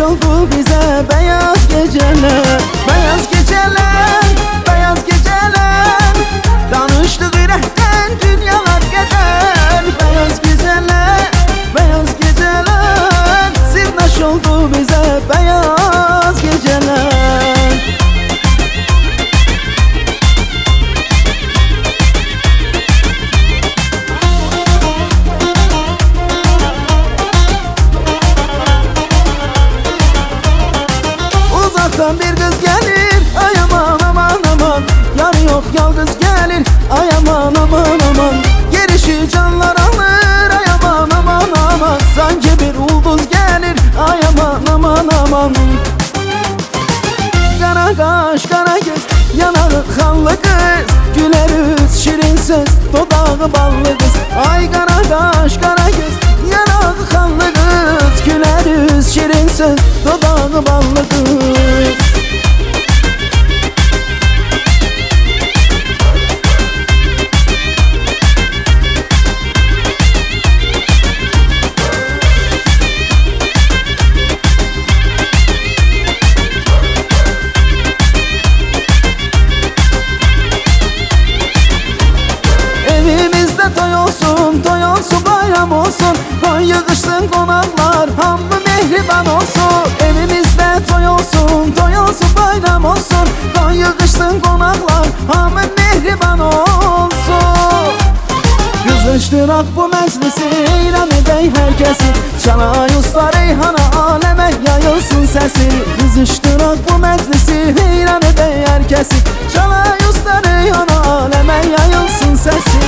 oldu bize beyaz geceler. Beyaz geceler, beyaz geceler, danıştık ürəkdən dünyalar gedər. Beyaz geceler, beyaz geceler, sirdaş oldu bize beyaz geceler. Uzaktan bir kız gelir, ay aman aman aman, yarı yok yalnız gelir, ay aman aman aman. Gelişi canlar alır, ay aman aman aman, sanki bir ulduz gelir, ay aman aman aman. Kara kaş, kara göz, yanağı kanlı kız, güler yüz, şirin söz, dodağı ballı kız. Ay kara kaş, kara göz, yanağı kanlı kız, güler yüz, şirin söz, dodağı ballı kız. Toy olsun, toy olsun, bayram olsun, koy yığışsın konaklar, hamı mehriban olsun. Evimizde toy olsun, toy olsun, bayram olsun, koy yığışsın konaklar, hamı mehriban olsun. Kızıştırak bu meclisi, eyran edey herkesi, çalay usta reyhana, aleme yayılsın sesi. Kızıştırak bu meclisi, eyran edey herkesi, çalay usta reyhana, aleme yayılsın sesi.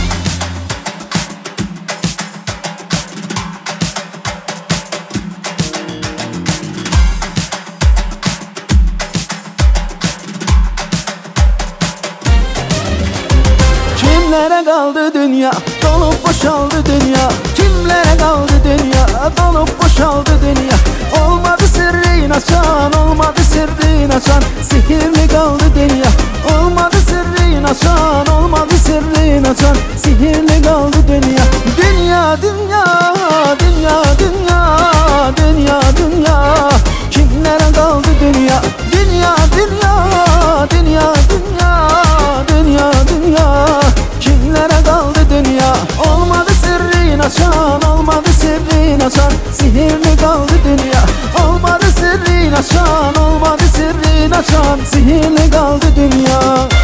Kimlere kaldı dünya, dolup boşaldı dünya. Kimlere kaldı dünya, dolup boşaldı dünya. Olmadı sırrını açan, olmadı sırrını açan, sihirli kaldı dünya. Olmadı sırrını açan, olmadı sırrını açan, sihirli kaldı dünya. Dünya, dünya, dünya, dünya, dünya, dünya. Kimlere kaldı dünya, dünya, dünya, dünya, dünya, dünya, dünya. Kimlere kaldı dünya? Olmadı sırrını açan, olmadı sırrını açan, sihirli kaldı dünya. Olmadı sırrını açan, olmadı sırrını açan, sihirli kaldı dünya.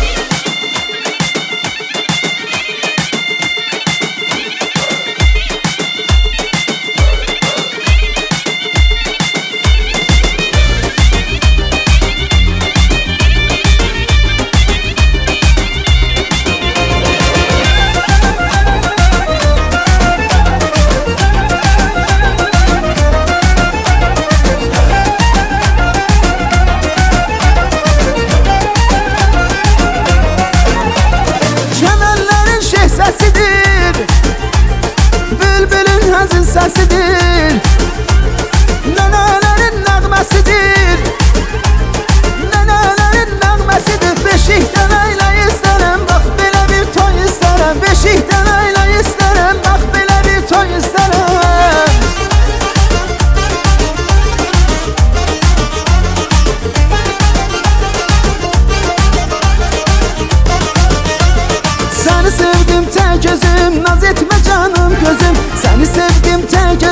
Bülbülün hazin sesidir, nenelerin nəğməsidir, nenelerin nəğməsidir. Beşikdən ayla istərəm, bax belə bir toy istərəm. Beşikdən ayla istərəm, bax belə bir toy istərəm. Səni sevdim tək gözüm, naz etmə canım gözüm. Səni sevdim tək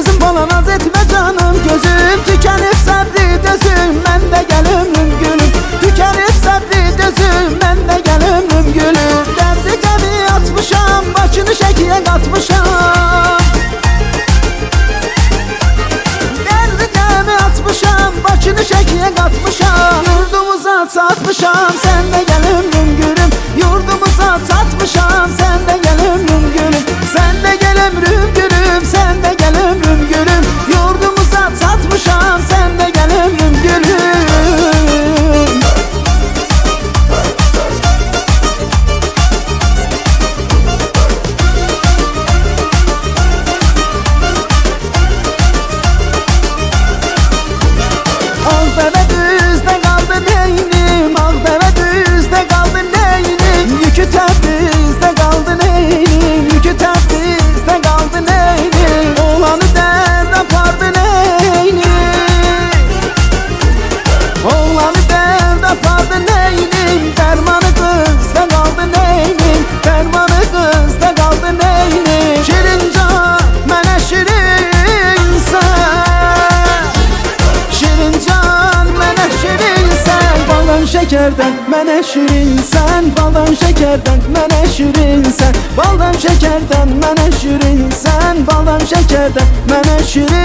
şekerden mənə şirinsən, baldan şekerden mənə şirinsən, baldan şekerden mənə şirinsən, baldan şekerden mənə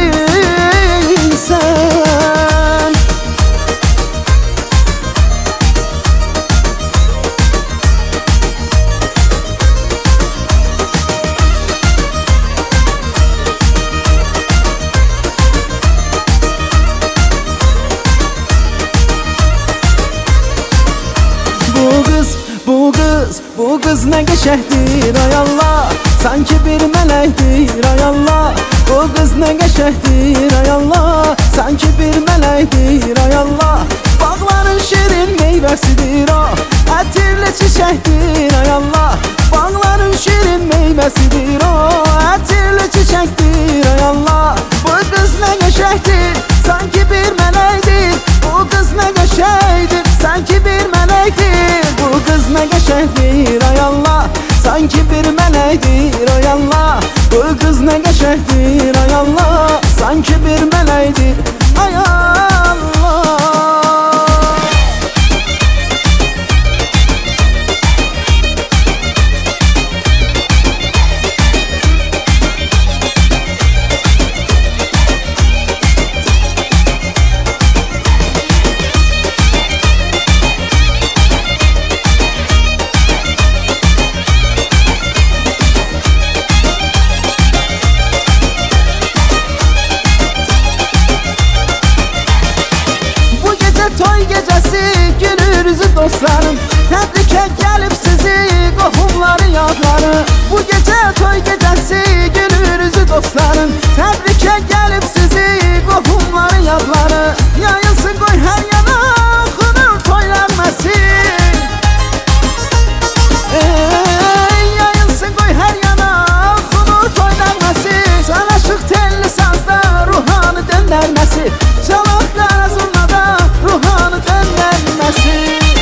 şirinsən. Bu kız ne geçehdir ay Allah, sanki bir melektir ay Allah. Bu kız ne geçehdir ay Allah, sanki bir melektir ay Allah. Bağların şirin meyvesidir o, ətirli çiçektir ay Allah. Bağların şirin meyvesidir o, ətirli çiçektir ay Allah. Bu kız ne geçehdir, sanki bir melektir. Bu kız ne geçehdir, sanki bir melektir. Bu kız ne geçehdir ay Allah, sanki bir melektir ay Allah. Bu kız ne geçehdir ay Allah, sanki bir melektir ay Allah. Toy gecesi gülürüzü dostlarım, təbrikə gəlib sizi qohumları yadları. Bu gece toy gecesi gülürüzü dostlarım, təbrikə gəlib sizi qohumları yadları. Yayılsın qoy hər yana oxunur toylar məsin. Yayılsın qoy hər yana oxunur toylar məsin. Sanaşıq telli sazda ruhanı döndərməsi, çalaq qara zurnada ruhanı dönmənməsi.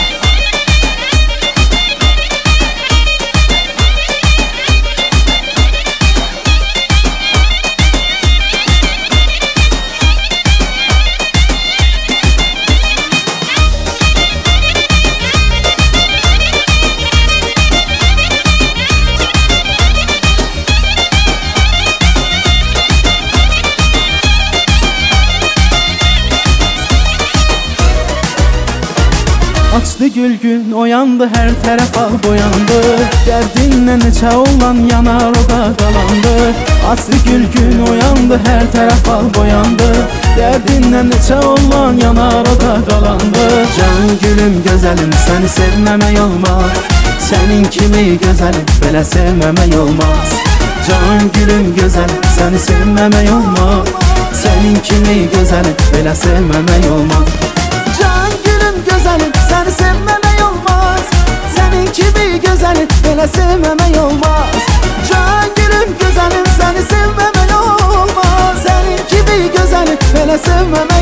Açdı gül gün oyandı, her taraf al boyandı. Derdinle neçə olan yanar o da qalandı. Açdı gül gün oyandı, her taraf al boyandı. Derdinle neçə olan yanar o da qalandı. Can gülüm gözəlim, səni sevməmək olmaz. Sənin kimi gözəlim, belə sevməmək olmaz. Can gülüm gözəlim, səni sevməmək olmaz. Sənin kimi gözəlim, belə sevməmək olmaz. Can gülüm gözəlim, səni sevməmək olmaz. Sənin kimi gözəlim, belə sevməmək olmaz. Can gülüm gözəlim, səni sevməmək olmaz. Sənin kimi gözəlim, belə sevməmək